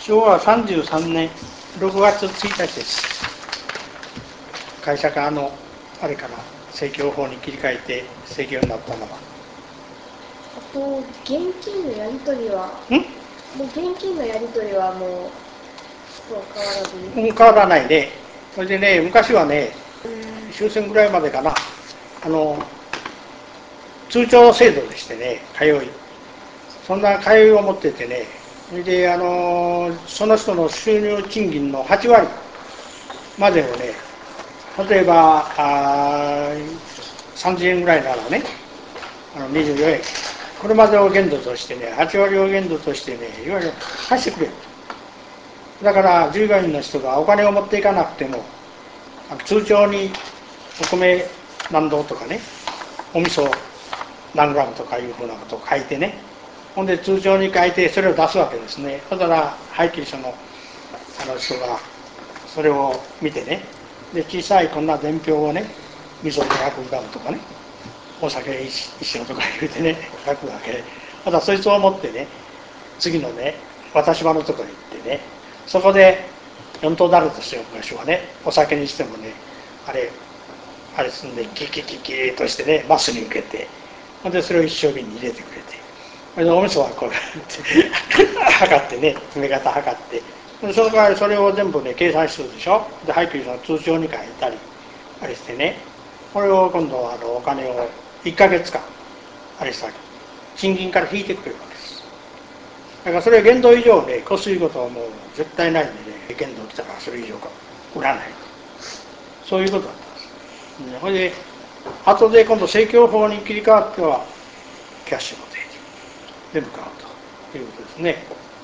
昭和33年6月1日です。会社があれから正教法に切り替えて正教になったのは。 あと現金のやり取りはもう現金のやり取りはもう変わらずに、 変わらないね。それでね、昔はね、終戦ぐらいまでかな、通帳制度でしてね、通い、そんな通いを持っててね、それでその人の収入賃金の8割までをね、例えば30円ぐらいならね、24円、これまでを限度としてね、8割を限度としてね、いわゆる貸してくれる。だから従業員の人がお金を持っていかなくても、通帳にお米何銅とかね、お味噌何グラムとかいうふうなことを書いてね、ほんで通帳に書いてそれを出すわけですね。だから廃棄所の人がそれを見てね、で小さいこんな伝票をね、味噌500グラムとかね、お酒一升とか言うてね、書くわけ。ただそいつを持ってね、次のね、渡し場のところに行ってね、そこで4等だるとしてよ、昔はね、お酒にしてもね、あれすんでキキキキとしてね、マスに受けて、でそれを一升瓶に入れてくれて、でお味噌はこうやって測ってね、詰め方測って、でその代わりそれを全部ね計算するでしょ。で廃棄の通帳に書いたりあれしてね、これを今度はお金を1ヶ月間あれした賃金から引いてくれるわけです。だからそれ限度以上で越すいうことはもう絶対ないんでね、限度来たらそれ以上か売らない、そういうことだったんです。それで後で今度正教法に切り替わってはキャッシュの定義で向かうということですね。